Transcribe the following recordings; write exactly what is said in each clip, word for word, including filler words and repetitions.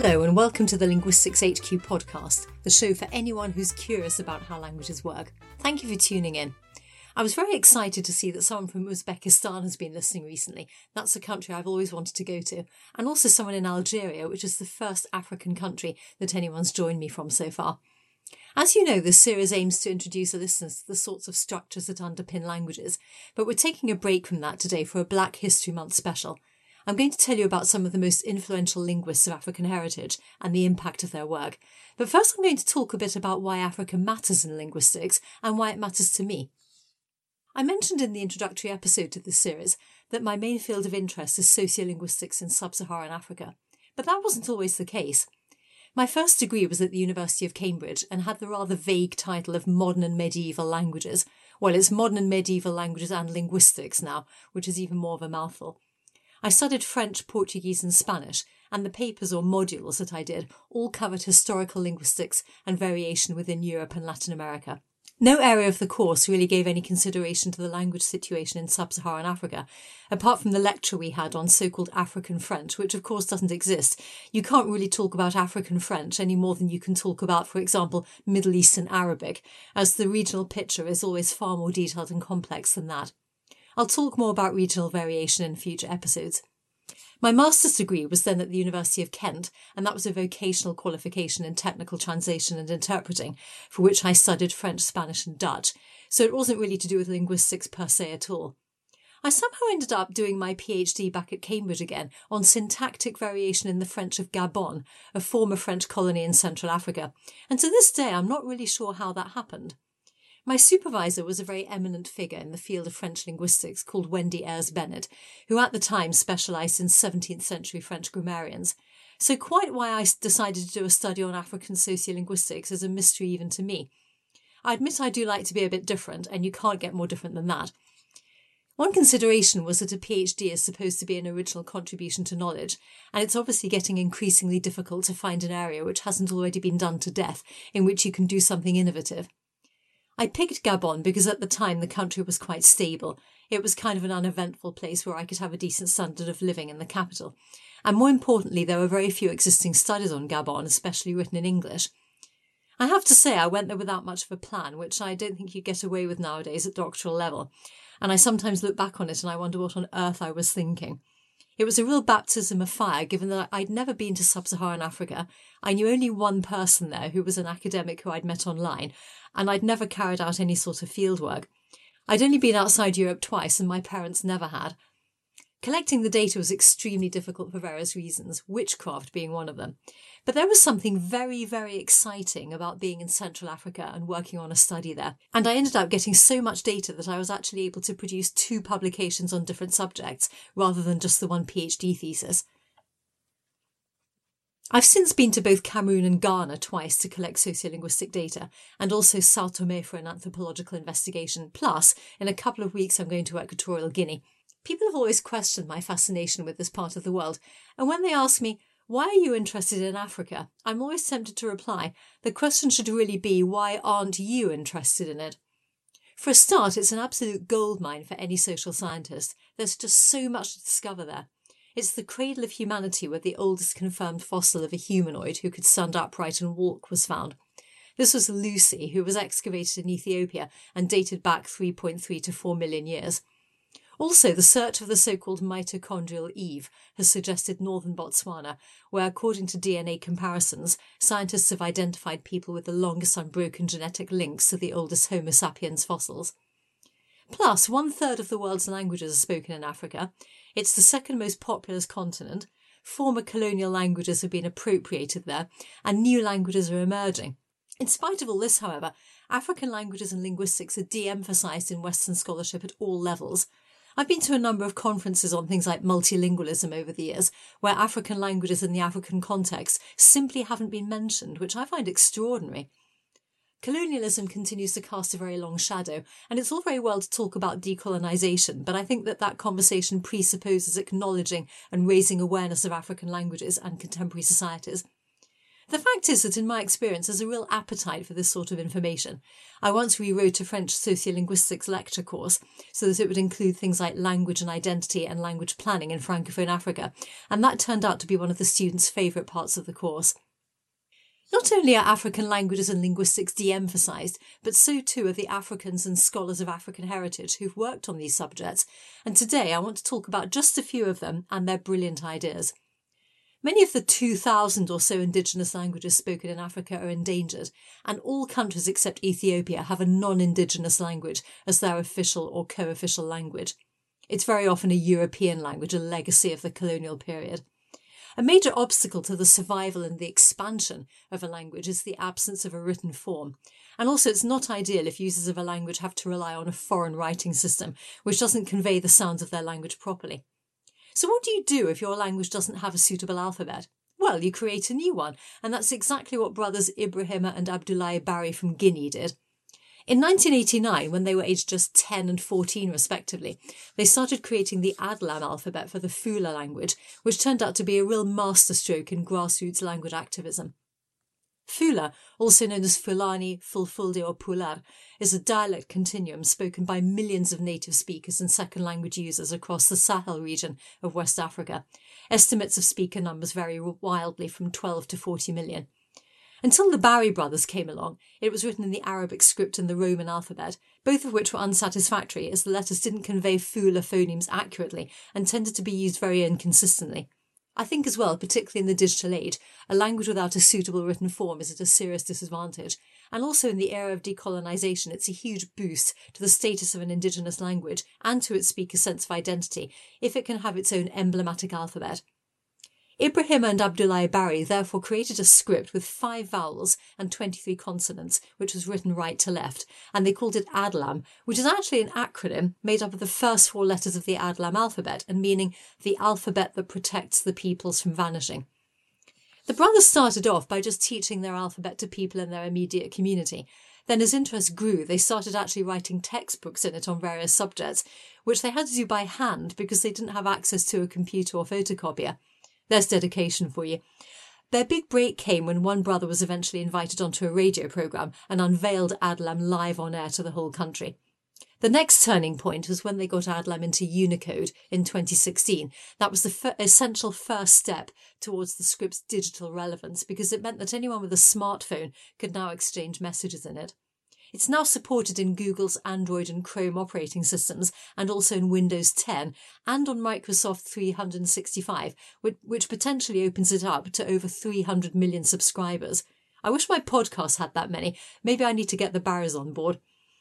Hello and welcome to the Linguistics H Q podcast, the show for anyone who's curious about how languages work. Thank you for tuning in. I was very excited to see that someone from Uzbekistan has been listening recently. That's a country I've always wanted to go to. And also someone in Algeria, which is the first African country that anyone's joined me from so far. As you know, this series aims to introduce our listeners to the sorts of structures that underpin languages, but we're taking a break from that today for a Black History Month special. I'm going to tell you about some of the most influential linguists of African heritage and the impact of their work. But first I'm going to talk a bit about why Africa matters in linguistics and why it matters to me. I mentioned in the introductory episode to this series that my main field of interest is sociolinguistics in sub-Saharan Africa, but that wasn't always the case. My first degree was at the University of Cambridge and had the rather vague title of Modern and Medieval Languages. Well, it's Modern and Medieval Languages and Linguistics now, which is even more of a mouthful. I studied French, Portuguese and Spanish, and the papers or modules that I did all covered historical linguistics and variation within Europe and Latin America. No area of the course really gave any consideration to the language situation in sub-Saharan Africa, apart from the lecture we had on so-called African French, which of course doesn't exist. You can't really talk about African French any more than you can talk about, for example, Middle Eastern Arabic, as the regional picture is always far more detailed and complex than that. I'll talk more about regional variation in future episodes. My master's degree was then at the University of Kent, and that was a vocational qualification in technical translation and interpreting, for which I studied French, Spanish and Dutch, so it wasn't really to do with linguistics per se at all. I somehow ended up doing my PhD back at Cambridge again on syntactic variation in the French of Gabon, a former French colony in Central Africa, and to this day I'm not really sure how that happened. My supervisor was a very eminent figure in the field of French linguistics called Wendy Ayres Bennett, who at the time specialised in seventeenth century French grammarians. So quite why I decided to do a study on African sociolinguistics is a mystery even to me. I admit I do like to be a bit different, and you can't get more different than that. One consideration was that a PhD is supposed to be an original contribution to knowledge, and it's obviously getting increasingly difficult to find an area which hasn't already been done to death, in which you can do something innovative. I picked Gabon because at the time the country was quite stable. It was kind of an uneventful place where I could have a decent standard of living in the capital. And more importantly, there were very few existing studies on Gabon, especially written in English. I have to say I went there without much of a plan, which I don't think you get away with nowadays at doctoral level. And I sometimes look back on it and I wonder what on earth I was thinking. It was a real baptism of fire, given that I'd never been to sub-Saharan Africa. I knew only one person there who was an academic who I'd met online, and I'd never carried out any sort of fieldwork. I'd only been outside Europe twice, and my parents never had. Collecting the data was extremely difficult for various reasons, witchcraft being one of them. But there was something very, very exciting about being in Central Africa and working on a study there. And I ended up getting so much data that I was actually able to produce two publications on different subjects, rather than just the one PhD thesis. I've since been to both Cameroon and Ghana twice to collect sociolinguistic data, and also Sao Tome for an anthropological investigation. Plus, in a couple of weeks I'm going to Equatorial Guinea. People have always questioned my fascination with this part of the world, and when they ask me, why are you interested in Africa? I'm always tempted to reply, the question should really be, why aren't you interested in it? For a start, it's an absolute goldmine for any social scientist. There's just so much to discover there. It's the cradle of humanity where the oldest confirmed fossil of a humanoid who could stand upright and walk was found. This was Lucy, who was excavated in Ethiopia and dated back three point three to four million years. Also, the search of the so-called mitochondrial Eve has suggested northern Botswana, where, according to D N A comparisons, scientists have identified people with the longest unbroken genetic links to the oldest Homo sapiens fossils. Plus, one-third of the world's languages are spoken in Africa. It's the second most populous continent. Former colonial languages have been appropriated there, and new languages are emerging. In spite of all this, however, African languages and linguistics are de-emphasised in Western scholarship at all levels. I've been to a number of conferences on things like multilingualism over the years, where African languages in the African context simply haven't been mentioned, which I find extraordinary. Colonialism continues to cast a very long shadow, and it's all very well to talk about decolonisation, but I think that that conversation presupposes acknowledging and raising awareness of African languages and contemporary societies. The fact is that in my experience there's a real appetite for this sort of information. I once rewrote a French sociolinguistics lecture course so that it would include things like language and identity and language planning in Francophone Africa, and that turned out to be one of the students' favourite parts of the course. Not only are African languages and linguistics de-emphasised, but so too are the Africans and scholars of African heritage who've worked on these subjects, and today I want to talk about just a few of them and their brilliant ideas. Many of the two thousand or so indigenous languages spoken in Africa are endangered, and all countries except Ethiopia have a non-indigenous language as their official or co-official language. It's very often a European language, a legacy of the colonial period. A major obstacle to the survival and the expansion of a language is the absence of a written form. And also it's not ideal if users of a language have to rely on a foreign writing system, which doesn't convey the sounds of their language properly. So what do you do if your language doesn't have a suitable alphabet? Well, you create a new one, and that's exactly what brothers Ibrahima and Abdoulaye Barry from Guinea did. In nineteen eighty-nine, when they were aged just ten and fourteen respectively, they started creating the Adlam alphabet for the Fula language, which turned out to be a real masterstroke in grassroots language activism. Fula, also known as Fulani, Fulfulde or Pular, is a dialect continuum spoken by millions of native speakers and second language users across the Sahel region of West Africa. Estimates of speaker numbers vary wildly from twelve to forty million. Until the Barry brothers came along, it was written in the Arabic script and the Roman alphabet, both of which were unsatisfactory as the letters didn't convey Fula phonemes accurately and tended to be used very inconsistently. I think as well, particularly in the digital age, a language without a suitable written form is at a serious disadvantage. And also in the era of decolonisation, it's a huge boost to the status of an indigenous language and to its speaker's sense of identity if it can have its own emblematic alphabet. Ibrahima and Abdoulaye Barry therefore created a script with five vowels and twenty-three consonants, which was written right to left, and they called it Adlam, which is actually an acronym made up of the first four letters of the Adlam alphabet and meaning the alphabet that protects the peoples from vanishing. The brothers started off by just teaching their alphabet to people in their immediate community. Then as interest grew, they started actually writing textbooks in it on various subjects, which they had to do by hand because they didn't have access to a computer or photocopier. There's dedication for you. Their big break came when one brother was eventually invited onto a radio programme and unveiled Adlam live on air to the whole country. The next turning point was when they got Adlam into Unicode in twenty sixteen. That was the f- essential first step towards the script's digital relevance because it meant that anyone with a smartphone could now exchange messages in it. It's now supported in Google's Android and Chrome operating systems and also in Windows ten and on Microsoft three sixty-five, which potentially opens it up to over three hundred million subscribers. I wish my podcast had that many. Maybe I need to get the Barrys on board.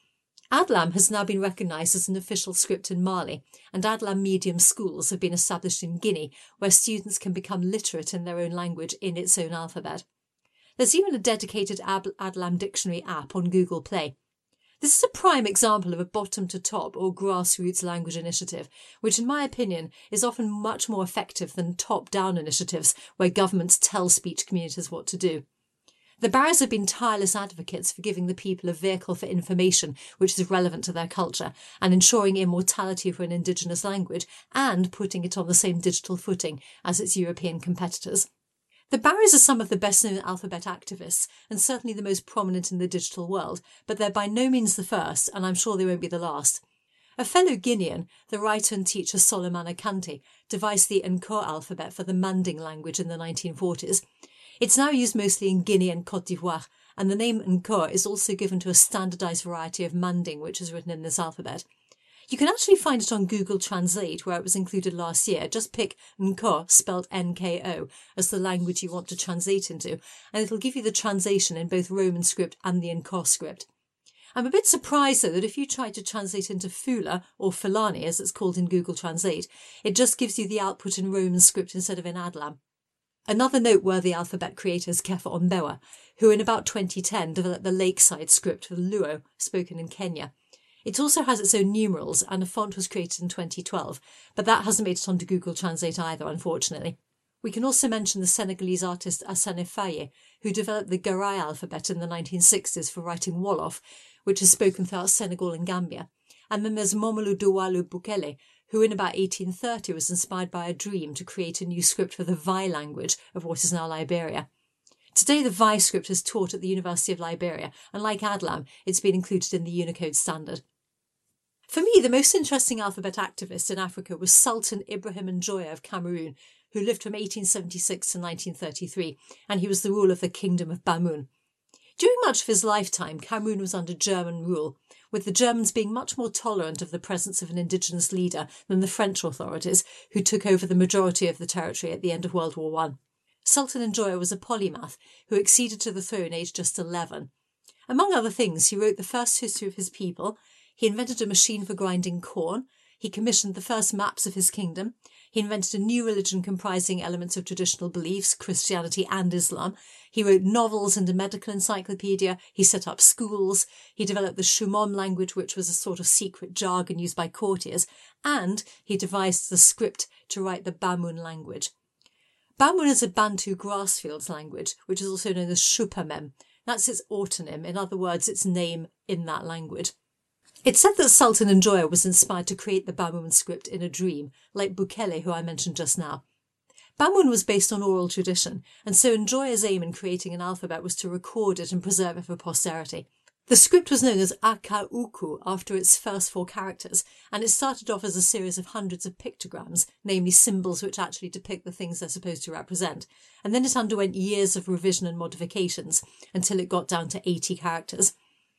Adlam has now been recognised as an official script in Mali, and Adlam medium schools have been established in Guinea, where students can become literate in their own language in its own alphabet. There's even a dedicated Adlam dictionary app on Google Play. This is a prime example of a bottom-to-top or grassroots language initiative, which in my opinion is often much more effective than top-down initiatives where governments tell speech communities what to do. The Barrys have been tireless advocates for giving the people a vehicle for information which is relevant to their culture and ensuring immortality for an indigenous language and putting it on the same digital footing as its European competitors. The Barrys are some of the best-known alphabet activists and certainly the most prominent in the digital world, but they're by no means the first, and I'm sure they won't be the last. A fellow Guinean, the writer and teacher Solomon Kante, devised the Nko alphabet for the Manding language in the nineteen forties. It's now used mostly in Guinea and Côte d'Ivoire, and the name Nko is also given to a standardised variety of Manding which is written in this alphabet. You can actually find it on Google Translate, where it was included last year. Just pick Nko, spelled N K O, as the language you want to translate into, and it'll give you the translation in both Roman script and the Nko script. I'm a bit surprised, though, that if you try to translate into Fula, or Fulani, as it's called in Google Translate, it just gives you the output in Roman script instead of in Adlam. Another noteworthy alphabet creator is Kefa Ombewa, who in about twenty ten developed the Lakeside script for Luo, spoken in Kenya. It also has its own numerals, and a font was created in twenty twelve, but that hasn't made it onto Google Translate either, unfortunately. We can also mention the Senegalese artist Assane Faye, who developed the Garay alphabet in the nineteen sixties for writing Wolof, which is spoken throughout Senegal and Gambia. And then there's Momolu Doualou Bukele, who in about eighteen thirty was inspired by a dream to create a new script for the Vai language of what is now Liberia. Today the Vai script is taught at the University of Liberia, and like Adlam, it's been included in the Unicode standard. For me, the most interesting alphabet activist in Africa was Sultan Ibrahim Njoya of Cameroon, who lived from eighteen seventy-six to nineteen thirty-three, and he was the ruler of the Kingdom of Bamoun. During much of his lifetime, Cameroon was under German rule, with the Germans being much more tolerant of the presence of an indigenous leader than the French authorities, who took over the majority of the territory at the end of World War One. Sultan Njoya was a polymath who acceded to the throne aged just eleven. Among other things, he wrote the first history of his people, he invented a machine for grinding corn, he commissioned the first maps of his kingdom, he invented a new religion comprising elements of traditional beliefs, Christianity and Islam, he wrote novels and a medical encyclopedia, he set up schools, he developed the Shumon language, which was a sort of secret jargon used by courtiers, and he devised the script to write the Bamoun language. Bamoun is a Bantu grassfields language, which is also known as Shupamem. That's its autonym, in other words, its name in that language. It's said that Sultan Njoya was inspired to create the Bamoun script in a dream, like Bukele, who I mentioned just now. Bamoun was based on oral tradition, and so Njoya's aim in creating an alphabet was to record it and preserve it for posterity. The script was known as Akauku after its first four characters, and it started off as a series of hundreds of pictograms, namely symbols which actually depict the things they're supposed to represent, and then it underwent years of revision and modifications until it got down to eighty characters.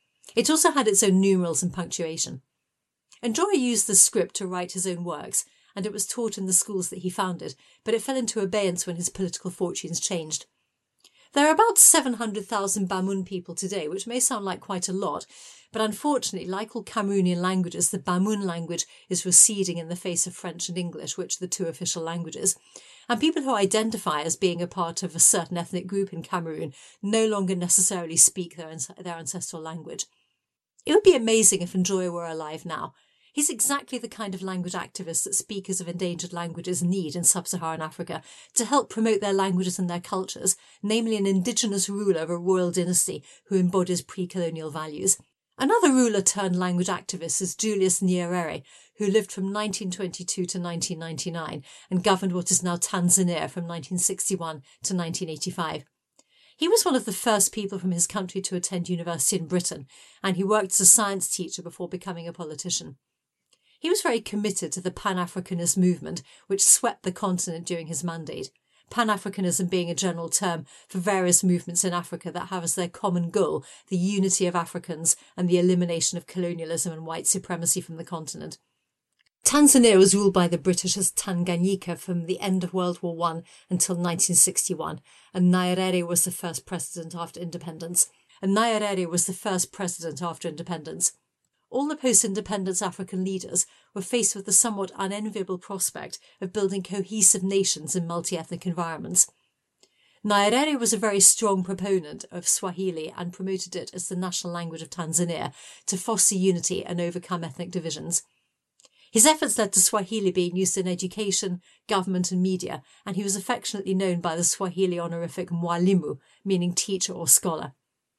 It also had its own numerals and punctuation. Njoya used the script to write his own works, and it was taught in the schools that he founded, but it fell into abeyance when his political fortunes changed. There are about seven hundred thousand Bamoun people today, which may sound like quite a lot, but unfortunately, like all Cameroonian languages, the Bamoun language is receding in the face of French and English, which are the two official languages. And people who identify as being a part of a certain ethnic group in Cameroon no longer necessarily speak their, their ancestral language. It would be amazing if Njoya were alive now. He's exactly the kind of language activist that speakers of endangered languages need in sub-Saharan Africa to help promote their languages and their cultures, namely an indigenous ruler of a royal dynasty who embodies pre-colonial values. Another ruler turned language activist is Julius Nyerere, who lived from nineteen twenty-two to nineteen ninety-nine and governed what is now Tanzania from nineteen sixty-one to nineteen eighty-five. He was one of the first people from his country to attend university in Britain, and he worked as a science teacher before becoming a politician. He was very committed to the Pan-Africanist movement, which swept the continent during his mandate, Pan-Africanism being a general term for various movements in Africa that have as their common goal the unity of Africans and the elimination of colonialism and white supremacy from the continent. Tanzania was ruled by the British as Tanganyika from the end of World War One until nineteen sixty-one, and Nyerere was the first president after independence. And Nyerere was the first president after independence. All the post-independence African leaders were faced with the somewhat unenviable prospect of building cohesive nations in multi-ethnic environments. Nyerere was a very strong proponent of Swahili and promoted it as the national language of Tanzania to foster unity and overcome ethnic divisions. His efforts led to Swahili being used in education, government and media, and he was affectionately known by the Swahili honorific Mwalimu, meaning teacher or scholar.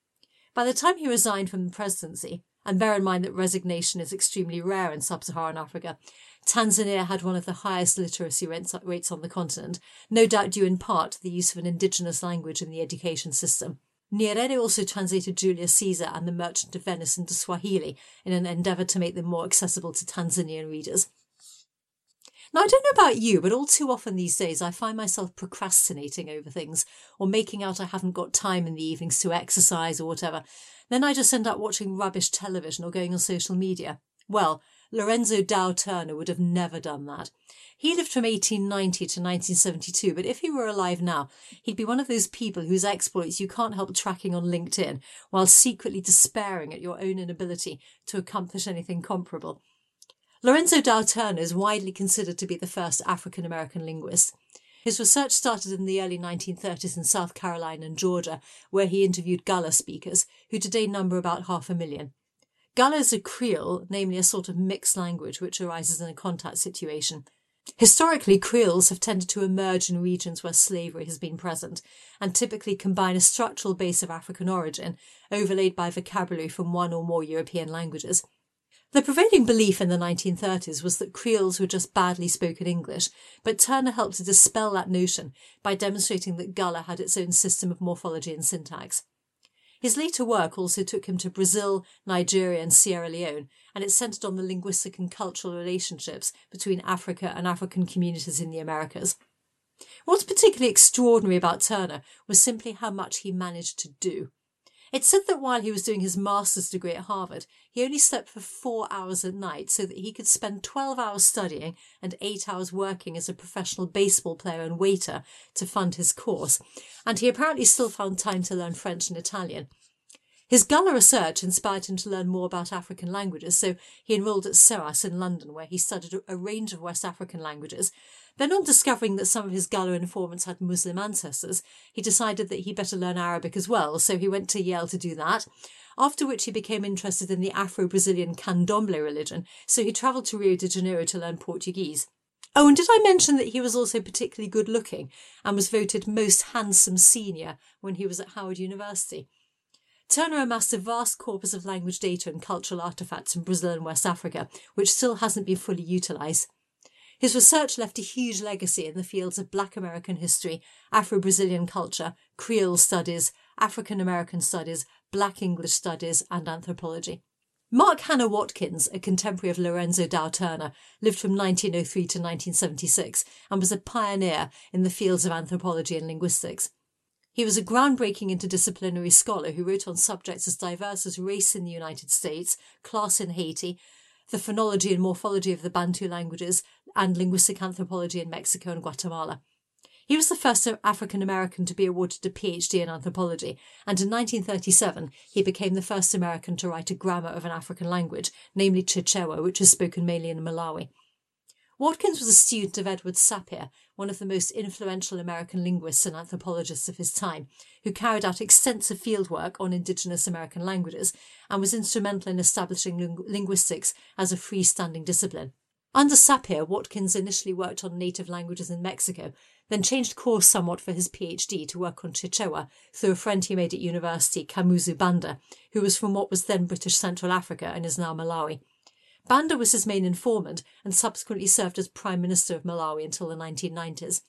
By the time he resigned from the presidency, and bear in mind that resignation is extremely rare in sub-Saharan Africa, Tanzania had one of the highest literacy rates on the continent, no doubt due in part to the use of an indigenous language in the education system. Nyerere also translated Julius Caesar and The Merchant of Venice into Swahili in an endeavour to make them more accessible to Tanzanian readers. Now, I don't know about you, but all too often these days I find myself procrastinating over things or making out I haven't got time in the evenings to exercise or whatever. Then I just end up watching rubbish television or going on social media. Well, Lorenzo Dow Turner would have never done that. He lived from eighteen ninety to nineteen seventy-two, but if he were alive now, he'd be one of those people whose exploits you can't help tracking on LinkedIn while secretly despairing at your own inability to accomplish anything comparable. Lorenzo Dow Turner is widely considered to be the first African-American linguist. His research started in the early nineteen thirties in South Carolina and Georgia, where he interviewed Gullah speakers, who today number about half a million. Gullah is a Creole, namely a sort of mixed language which arises in a contact situation. Historically, Creoles have tended to emerge in regions where slavery has been present, and typically combine a structural base of African origin, overlaid by vocabulary from one or more European languages. The prevailing belief in the nineteen thirties was that Creoles were just badly spoken English, but Turner helped to dispel that notion by demonstrating that Gullah had its own system of morphology and syntax. His later work also took him to Brazil, Nigeria and Sierra Leone, and it centred on the linguistic and cultural relationships between Africa and African communities in the Americas. What's particularly extraordinary about Turner was simply how much he managed to do. It's said that while he was doing his master's degree at Harvard, he only slept for four hours at night so that he could spend twelve hours studying and eight hours working as a professional baseball player and waiter to fund his course, and he apparently still found time to learn French and Italian. His Gullah research inspired him to learn more about African languages, so he enrolled at SOAS in London, where he studied a range of West African languages. Then, on discovering that some of his Gullah informants had Muslim ancestors, he decided that he'd better learn Arabic as well, so he went to Yale to do that, after which he became interested in the Afro-Brazilian Candomblé religion, so he travelled to Rio de Janeiro to learn Portuguese. Oh, and did I mention that he was also particularly good-looking and was voted most handsome senior when he was at Howard University? Turner amassed a vast corpus of language data and cultural artefacts in Brazil and West Africa, which still hasn't been fully utilised. His research left a huge legacy in the fields of Black American history, Afro-Brazilian culture, Creole studies, African American studies, Black English studies and anthropology. Mark Hanna Watkins, a contemporary of Lorenzo Dow Turner, lived from nineteen oh three to nineteen seventy-six and was a pioneer in the fields of anthropology and linguistics. He was a groundbreaking interdisciplinary scholar who wrote on subjects as diverse as race in the United States, class in Haiti, the phonology and morphology of the Bantu languages, and linguistic anthropology in Mexico and Guatemala. He was the first African American to be awarded a PhD in anthropology, and in nineteen thirty-seven he became the first American to write a grammar of an African language, namely Chichewa, which is spoken mainly in Malawi. Watkins was a student of Edward Sapir, one of the most influential American linguists and anthropologists of his time, who carried out extensive fieldwork on indigenous American languages and was instrumental in establishing ling- linguistics as a freestanding discipline. Under Sapir, Watkins initially worked on native languages in Mexico, then changed course somewhat for his PhD to work on Chichewa through a friend he made at university, Kamuzu Banda, who was from what was then British Central Africa and is now Malawi. Banda was his main informant and subsequently served as Prime Minister of Malawi until the nineteen nineties.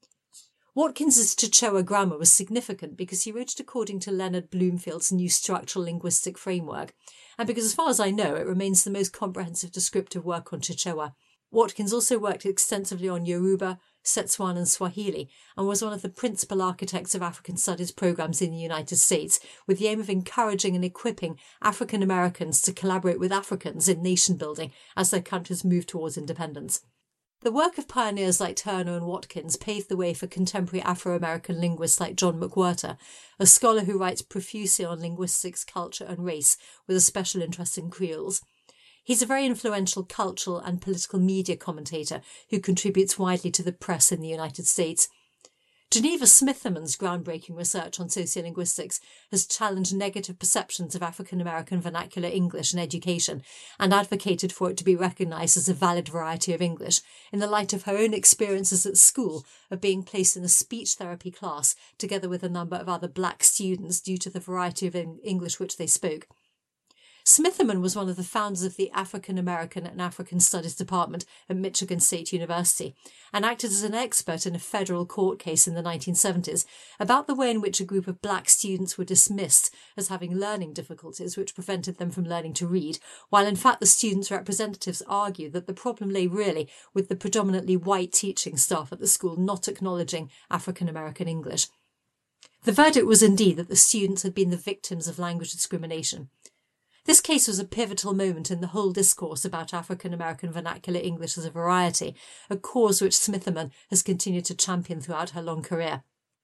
Watkins's Chichewa grammar was significant because he wrote it according to Leonard Bloomfield's new structural linguistic framework, and because, as far as I know, it remains the most comprehensive descriptive work on Chichewa. Watkins also worked extensively on Yoruba, Setswana and Swahili, and was one of the principal architects of African studies programs in the United States, with the aim of encouraging and equipping African Americans to collaborate with Africans in nation building as their countries moved towards independence. The work of pioneers like Turner and Watkins paved the way for contemporary Afro-American linguists like John McWhirter, a scholar who writes profusely on linguistics, culture and race, with a special interest in Creoles. He's a very influential cultural and political media commentator who contributes widely to the press in the United States. Geneva Smitherman's groundbreaking research on sociolinguistics has challenged negative perceptions of African American vernacular English in education and advocated for it to be recognised as a valid variety of English in the light of her own experiences at school of being placed in a speech therapy class together with a number of other black students due to the variety of English which they spoke. Smitherman was one of the founders of the African American and African Studies Department at Michigan State University and acted as an expert in a federal court case in the nineteen seventies about the way in which a group of black students were dismissed as having learning difficulties which prevented them from learning to read, while in fact the students' representatives argued that the problem lay really with the predominantly white teaching staff at the school not acknowledging African American English. The verdict was indeed that the students had been the victims of language discrimination. This case was a pivotal moment in the whole discourse about African American vernacular English as a variety, a cause which Smitherman has continued to champion throughout her long career.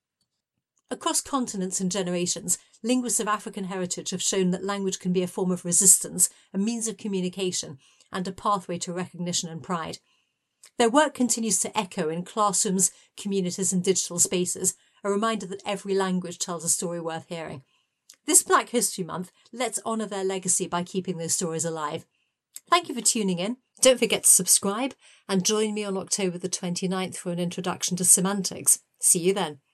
Across continents and generations, linguists of African heritage have shown that language can be a form of resistance, a means of communication, and a pathway to recognition and pride. Their work continues to echo in classrooms, communities and digital spaces, a reminder that every language tells a story worth hearing. This Black History Month, let's honour their legacy by keeping those stories alive. Thank you for tuning in. Don't forget to subscribe and join me on October the twenty-ninth for an introduction to semantics. See you then.